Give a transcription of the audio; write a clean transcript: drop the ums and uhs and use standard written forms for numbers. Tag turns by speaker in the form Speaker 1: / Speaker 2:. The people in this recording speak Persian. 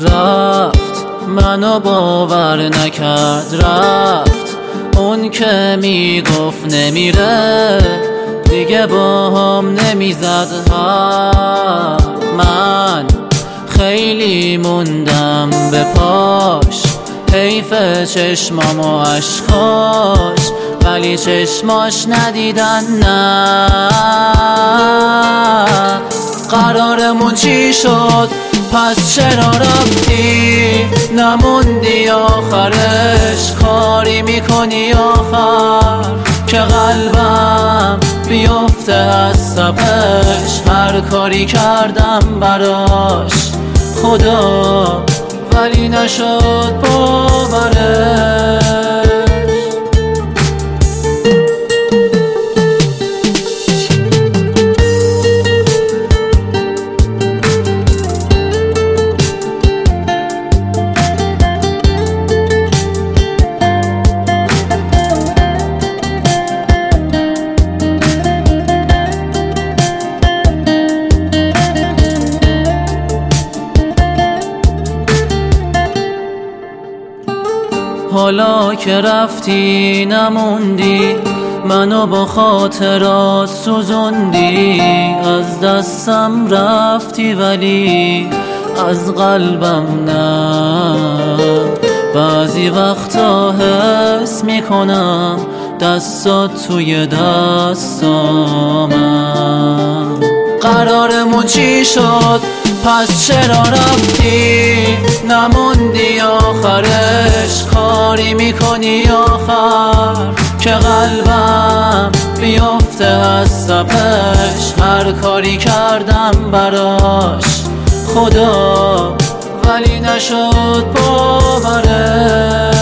Speaker 1: رفت منو باور نکرد، رفت اون که میگفت نمیره دیگه با هم نمیزد. من خیلی موندم به پاش، حیف چشمام و عشقاش، ولی چشماش ندیدن. نه قرارمون چی شد؟ پس چرا رفتی؟ نموندی آخرش، کاری میکنی آخر که قلبم بیفته از صفش. هر کاری کردم براش خدا، ولی نشد باورش. حالا که رفتی نموندی، منو با خاطرات سوزوندی. از دستم رفتی ولی از قلبم نه. بعضی وقتا حس میکنم دستات توی دستامم. قرارمون چی شد؟ پس چرا رفتی؟ نموندی آخرش، کاری میکنی آخر که قلبم بیفته از صفش. هر کاری کردم براش خدا، ولی نشد باورش.